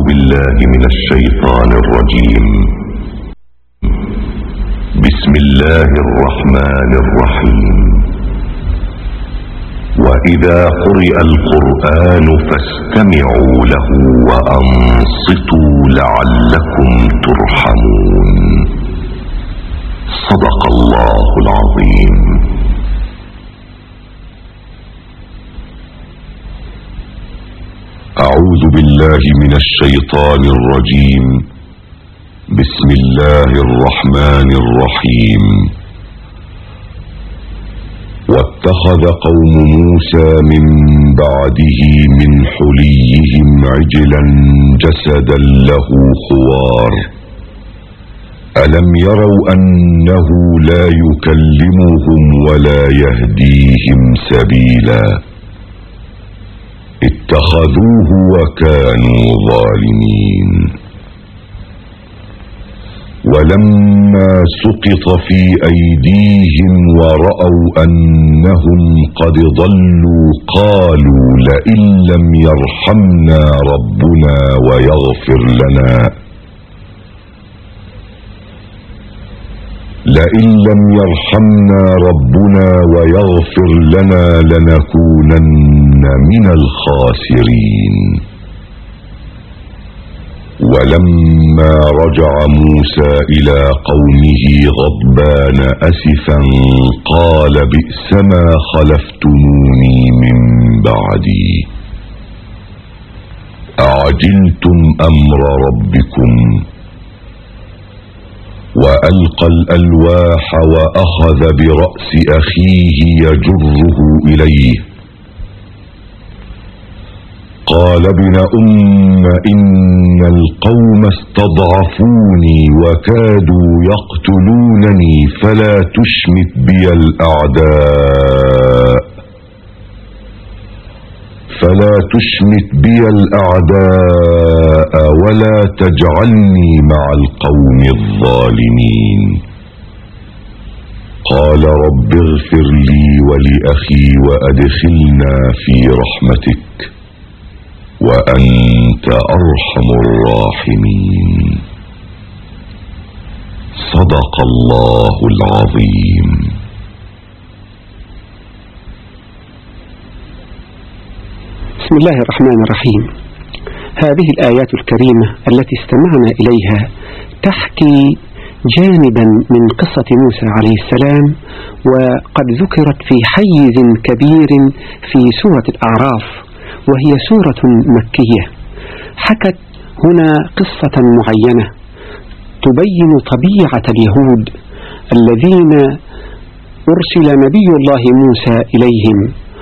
بالله من الشيطان الرجيم. بسم الله الرحمن الرحيم. وإذا قرئ القرآن فاستمعوا له وأنصتوا لعلكم ترحمون. صدق الله العظيم. أعوذ بالله من الشيطان الرجيم. بسم الله الرحمن الرحيم. واتخذ قوم موسى من بعده من حليهم عجلا جسدا له خوار ألم يروا أنه لا يكلمهم ولا يهديهم سبيلا اتخذوه وكانوا ظالمين. ولما سقط في أيديهم ورأوا أنهم قد ضلوا قالوا لئن لم يرحمنا ربنا ويغفر لنا لنكونن من الخاسرين. ولما رجع موسى إلى قومه غضبان أسفا قال بئسما خلفتموني من بعدي أعجلتم أمر ربكم. وألقى الألواح وأخذ برأس أخيه يجره إليه قال ابن أم إن القوم استضعفوني وكادوا يقتلونني فلا تشمت بي الأعداء ولا تجعلني مع القوم الظالمين. قال رب اغفر لي ولأخي وأدخلنا في رحمتك وأنت أرحم الراحمين. صدق الله العظيم. بسم الله الرحمن الرحيم. هذه الآيات الكريمة التي استمعنا إليها تحكي جانبا من قصة موسى عليه السلام، وقد ذكرت في حيز كبير في سورة الأعراف، وهي سورة مكية. حكت هنا قصة معينة تبين طبيعة اليهود الذين أرسل نبي الله موسى إليهم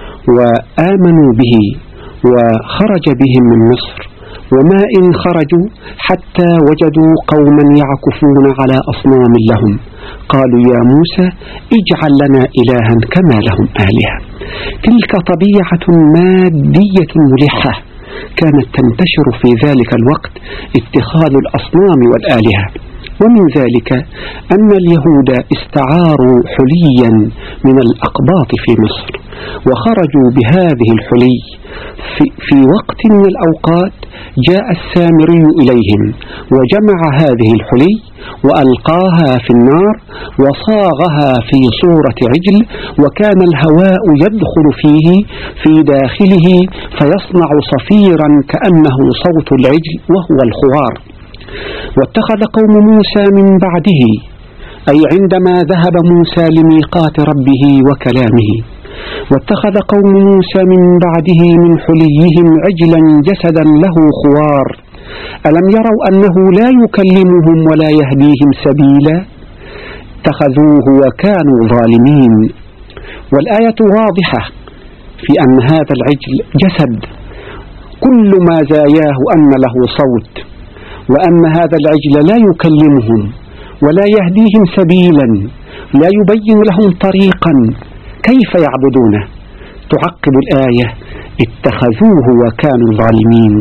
وآمنوا به وخرج بهم من مصر، وما إن خرجوا حتى وجدوا قوما يعكفون على أصنام لهم قالوا يا موسى اجعل لنا إلها كما لهم آلهة. تلك طبيعة مادية ملحة كانت تنتشر في ذلك الوقت، اتخاذ الأصنام والآلهة. ومن ذلك أن اليهود استعاروا حليا من الأقباط في مصر وخرجوا بهذه الحلي. في وقت من الأوقات جاء السامري إليهم وجمع هذه الحلي وألقاها في النار وصاغها في صورة عجل، وكان الهواء يدخل فيه في داخله فيصنع صفيرا كأنه صوت العجل وهو الخوار. واتخذ قوم موسى من بعده، أي عندما ذهب موسى لميقات ربه وكلامه، واتخذ قوم موسى من بعده من حليهم عجلا جسدا له خوار ألم يروا أنه لا يكلمهم ولا يهديهم سبيلا اتخذوه وكانوا ظالمين. والآية واضحة في أن هذا العجل جسد، كل ما زاياه أن له صوت، وأن هذا العجل لا يكلمهم ولا يهديهم سبيلا، لا يبين لهم طريقا كيف يعبدونه. تعقب الآية اتخذوه وكانوا ظالمين.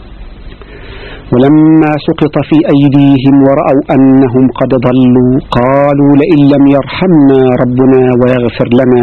ولما سقط في أيديهم ورأوا أنهم قد ضلوا قالوا لئن لم يرحمنا ربنا ويغفر لنا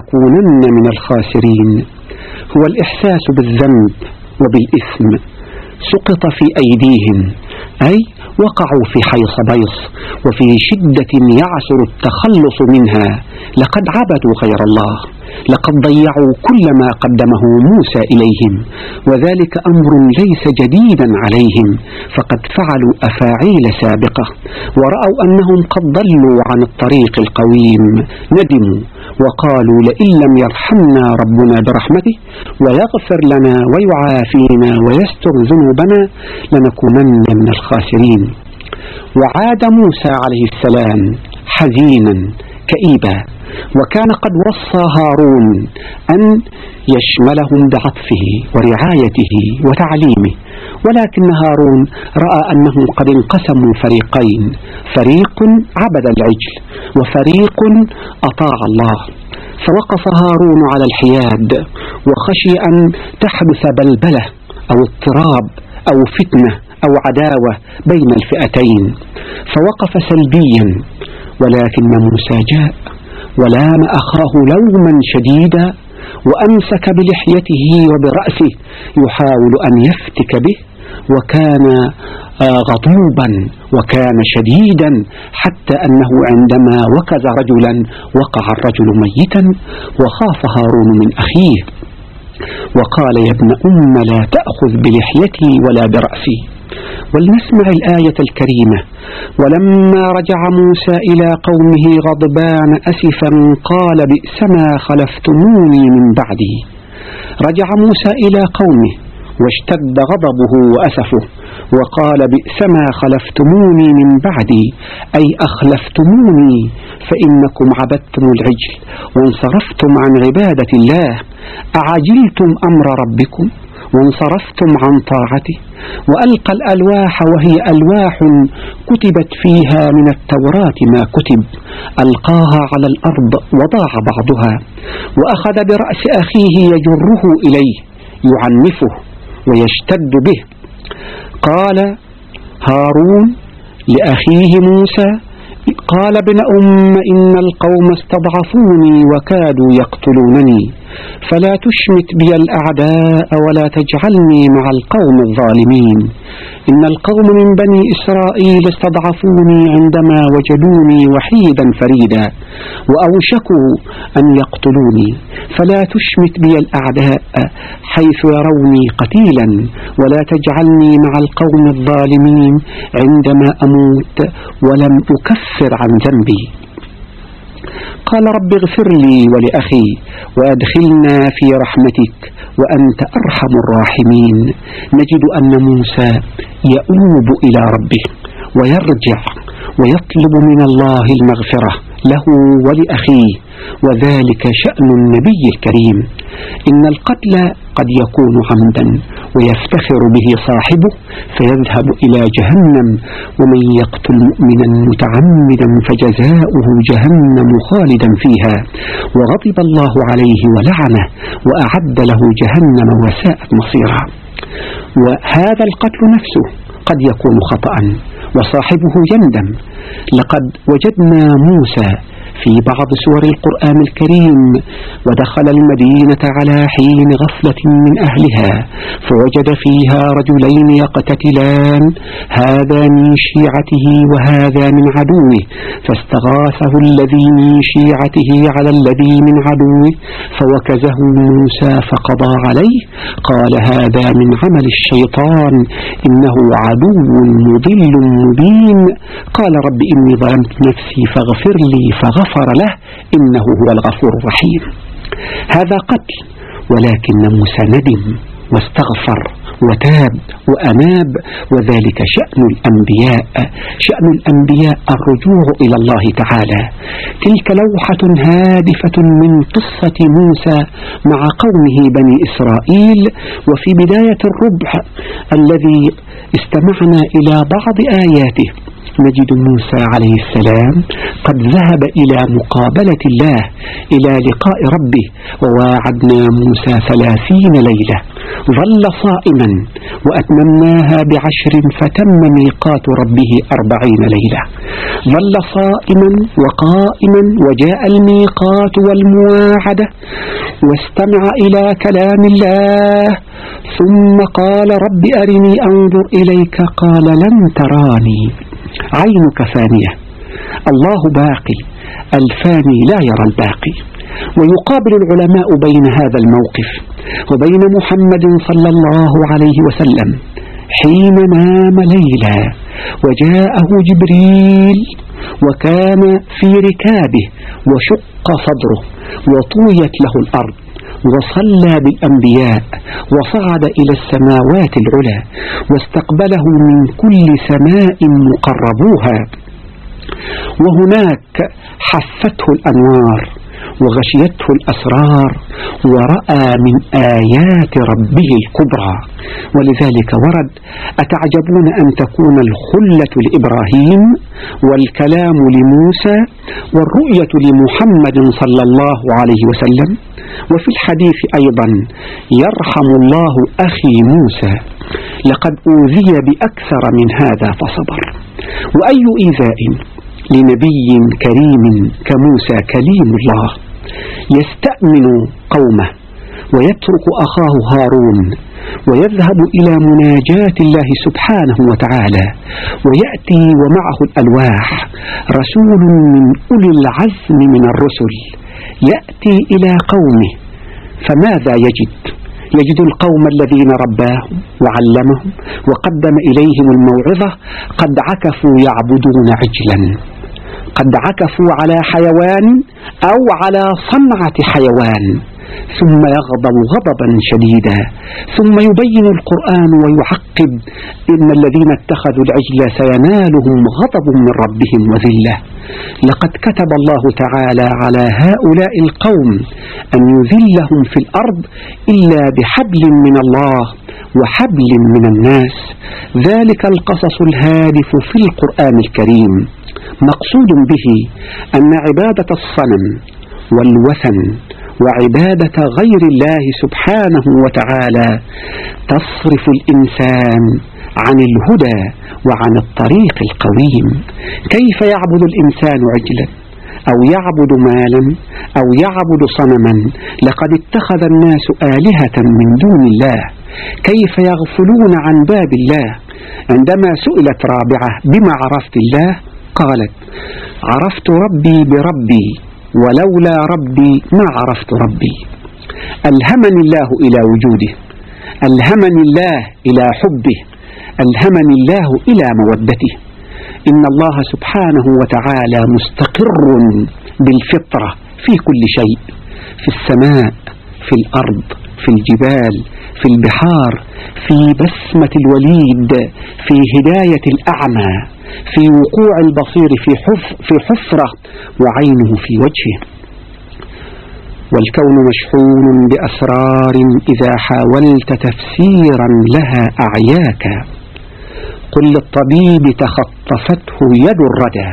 لنكونن من الخاسرين. هو الإحساس بالذنب وبالإثم سقط في أيديهم، أي وقعوا في حيص بيص وفي شدة يعسر التخلص منها. لقد عبدوا غير الله، لقد ضيعوا كل ما قدمه موسى إليهم، وذلك أمر ليس جديدا عليهم، فقد فعلوا أفاعيل سابقة ورأوا أنهم قد ضلوا عن الطريق القويم، ندموا وقالوا لئن لم يرحمنا ربنا برحمته ويغفر لنا ويعافينا ويستر ذنوبنا لنكونن من الخاسرين. وعاد موسى عليه السلام حزينا كئيبا، وكان قد وصى هارون أن يشملهم بعطفه ورعايته وتعليمه، ولكن هارون رأى أنهم قد انقسموا فريقين، فريق عبد العجل وفريق أطاع الله، فوقف هارون على الحياد وخشي أن تحدث بلبلة أو اضطراب أو فتنة أو عداوة بين الفئتين، فوقف سلبيا. ولكن موسى جاء ولام أخاه لوما شديدا وأمسك بلحيته وبرأسه يحاول أن يفتك به، وكان غضوبا وكان شديدا حتى أنه عندما وكز رجلا وقع الرجل ميتا، وخاف هارون من أخيه وقال يا ابن أم لا تأخذ بلحيتي ولا برأسي. ولنسمع الآية الكريمة: ولما رجع موسى إلى قومه غضبان أسفا قال بئسما خلفتموني من بعدي. رجع موسى إلى قومه واشتد غضبه وأسفه وقال بئسما خلفتموني من بعدي، أي أخلفتموني فإنكم عبدتم العجل وانصرفتم عن عبادة الله، أعجلتم أمر ربكم وانصرفتم عن طاعته. وألقى الألواح وهي ألواح كتبت فيها من التوراة ما كتب، ألقاها على الأرض وضاع بعضها، وأخذ برأس أخيه يجره إليه يعنفه ويشتد به. قال هارون لأخيه موسى: قال ابن أم إن القوم استضعفوني وكادوا يقتلونني، فلا تشمت بي الأعداء ولا تجعلني مع القوم الظالمين. إن القوم من بني إسرائيل استضعفوني عندما وجدوني وحيدا فريدا وأوشكوا أن يقتلوني، فلا تشمت بي الأعداء حيث يروني قتيلا، ولا تجعلني مع القوم الظالمين عندما أموت ولم أكفر عن ذنبي. قال رب اغفر لي ولأخي وأدخلنا في رحمتك وأنت أرحم الراحمين. نجد أن موسى يؤوب إلى ربه ويرجع ويطلب من الله المغفرة له ولأخيه، وذلك شأن النبي الكريم. إن القتل قد يكون عمدا ويفتخر به صاحبه فيذهب إلى جهنم، ومن يقتل مؤمنا متعمدا فجزاؤه جهنم خالدا فيها وغضب الله عليه ولعنه وأعد له جهنم وساءت مصيرا. وهذا القتل نفسه قد يكون خطأ وصاحبه يندم. لقد وجدنا موسى في بعض سور القرآن الكريم ودخل المدينة على حين غفلة من أهلها فوجد فيها رجلين يقتتلان، هذا من شيعته وهذا من عدوه، فاستغاثه الذي من شيعته على الذي من عدوه فوكزه موسى فقضى عليه، قال هذا من عمل الشيطان إنه عدو مضل مبين. قال رب إني ظلمت نفسي فاغفر لي فغفر له إنه هو الغفور الرحيم. هذا قتل، ولكن موسى ندم واستغفر وتاب وأناب، وذلك شأن الأنبياء. شأن الأنبياء الرجوع إلى الله تعالى. تلك لوحة هادفة من قصة موسى مع قومه بني إسرائيل. وفي بداية الربع الذي استمعنا إلى بعض آياته نجد موسى عليه السلام قد ذهب إلى مقابلة الله، إلى لقاء ربه، وواعدنا موسى 30 ليلة، ظل صائما وأتممناها ب10 فتم ميقات ربه 40 ليلة. ظل صائما وقائما وجاء الميقات والمواعدة، واستمع إلى كلام الله، ثم قال رب أرني أنظر إليك، قال لن تراني، عينك فانية، الله باقي، الفاني لا يرى الباقي. ويقابل العلماء بين هذا الموقف وبين محمد صلى الله عليه وسلم حين نام ليلا وجاءه جبريل وكان في ركابه وشق صدره وطويت له الأرض وصلى بالأنبياء وصعد إلى السماوات العلى واستقبله من كل سماء مقربوها، وهناك حفته الأنوار وغشيته الأسرار ورأى من آيات ربه الكبرى. ولذلك ورد: أتعجبون أن تكون الخلة لإبراهيم والكلام لموسى والرؤية لمحمد صلى الله عليه وسلم. وفي الحديث أيضا: يرحم الله أخي موسى، لقد أوذي بأكثر من هذا فصبر. وأي إيذاء لنبي كريم كموسى كليم الله يستأمن قومه ويترك أخاه هارون ويذهب إلى مناجاة الله سبحانه وتعالى، ويأتي ومعه الألواح، رسول من أولي العزم من الرسل، يأتي إلى قومه، فماذا يجد؟ يجد القوم الذين رباهم وعلمهم وقدم إليهم الموعظة قد عكفوا يعبدون عجلا، قد عكفوا على حيوان أو على صنعة حيوان، ثم يغضب غضبا شديدا، ثم يبين القرآن ويعقب: إن الذين اتخذوا العجل سينالهم غضب من ربهم وذلة. لقد كتب الله تعالى على هؤلاء القوم أن يذلهم في الأرض إلا بحبل من الله وحبل من الناس. ذلك القصص الهادف في القرآن الكريم، مقصود به أن عبادة الصنم والوثن وعبادة غير الله سبحانه وتعالى تصرف الإنسان عن الهدى وعن الطريق القويم. كيف يعبد الإنسان عجلا أو يعبد مالا أو يعبد صنما؟ لقد اتخذ الناس آلهة من دون الله. كيف يغفلون عن باب الله؟ عندما سئلت رابعة: بما عرفت الله؟ قالت: عرفت ربي بربي، ولولا ربي ما عرفت ربي. ألهمني الله إلى وجوده، ألهمني الله إلى حبه، ألهمني الله إلى مودته. إن الله سبحانه وتعالى مستقر بالفطرة في كل شيء، في السماء، في الأرض، في الجبال، في البحار، في بسمة الوليد، في هداية الأعمى، في وقوع البصير في حفرة وعينه في وجهه. والكون مشحون بأسرار إذا حاولت تفسيرا لها أعياك. قل للطبيب تخطفته يد الردى،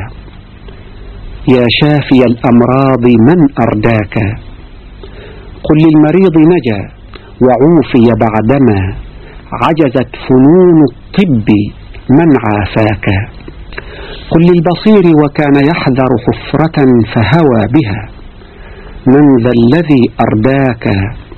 يا شافي الأمراض من أرداك. قل للمريض نجا وعوفي بعدما عجزت فنون الطب من عافاك. قل للبصير وكان يحذر حفرة فهوى بها من ذا الذي أرداك.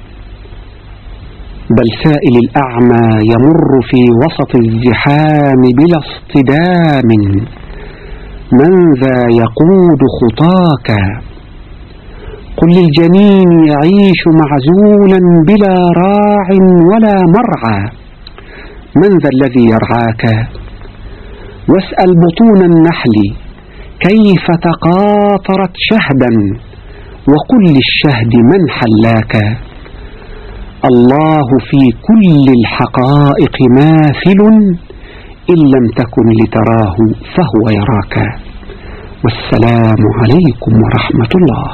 بل سائل الأعمى يمر في وسط الزحام بلا اصطدام من ذا يقود خطاك. قل للجنين يعيش معزولا بلا راع ولا مرعى من ذا الذي يرعاك. واسأل بطون النحل كيف تقاطرت شهدا وقل للشهد من حلاك. الله في كل الحقائق ماثل إن لم تكن لتراه فهو يراك. والسلام عليكم ورحمة الله.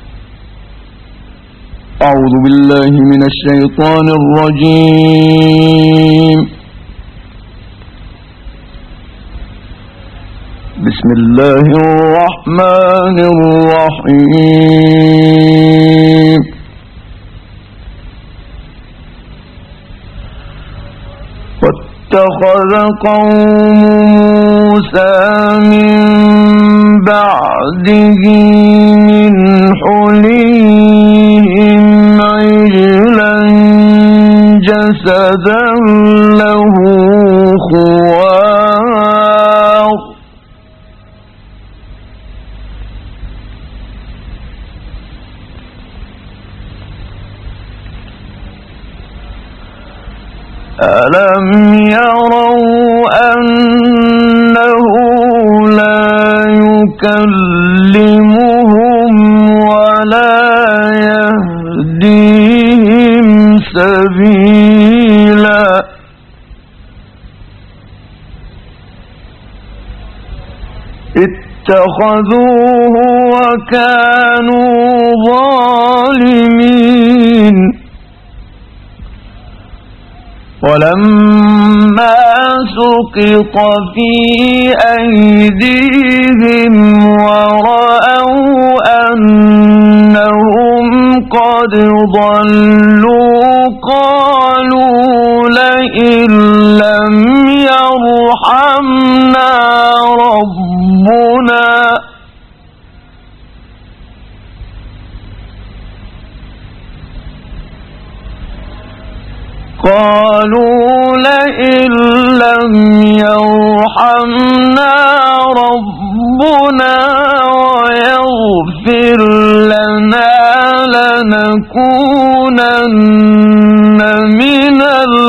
أعوذ بالله من الشيطان الرجيم. بسم الله الرحمن الرحيم واتخذ قوم موسى من بعده من حليهم عجلا جسدا له خوار ألم يروا أنه لا يكلمهم ولا يهديهم سبيلا اتخذوه وكانوا ظالمين ولما سقط في أيديهم ورأوا أنهم قد ضلوا قالوا لئن لم يرحمنا ربنا ويغفر لنا لنكونن من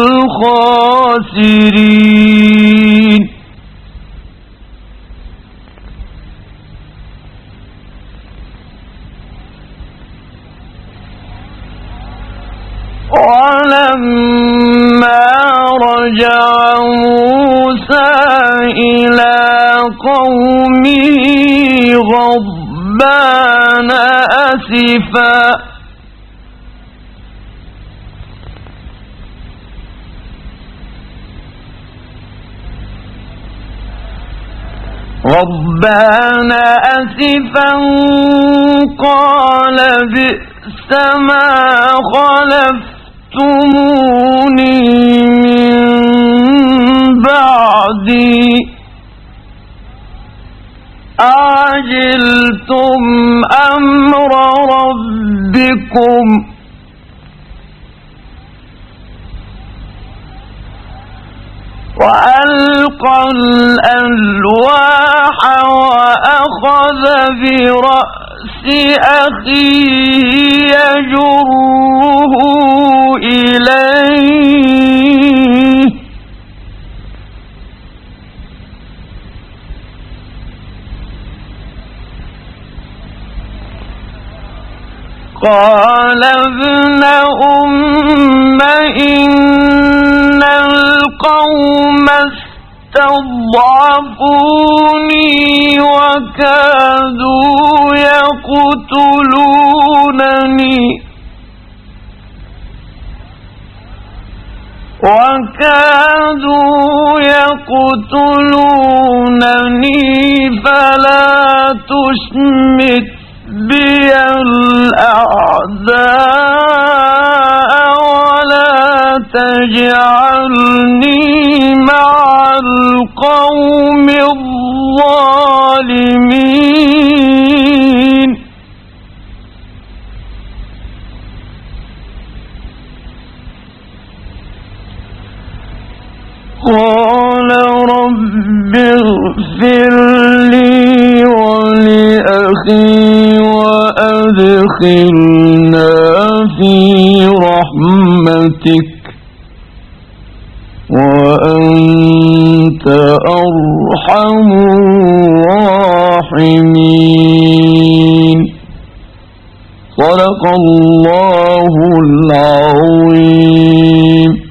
الخاسرين ولما رجع موسى إلى قومه غضبان أسفا قال بئس ما خلفتموني من بعدي أعجلتم أمر ربكم وألقى الألواح وأخذ برأس أخيه يجره إليه قال ابن أم إن القوم استضعفوني وكادوا يقتلونني فلا تشمت بي الأعداء ولا تجعلني مع القوم الظالمين قال رب اغفر لي ولأخي وأدخلنا في رحمتك وأنت أرحم الراحمين صدق الله العظيم.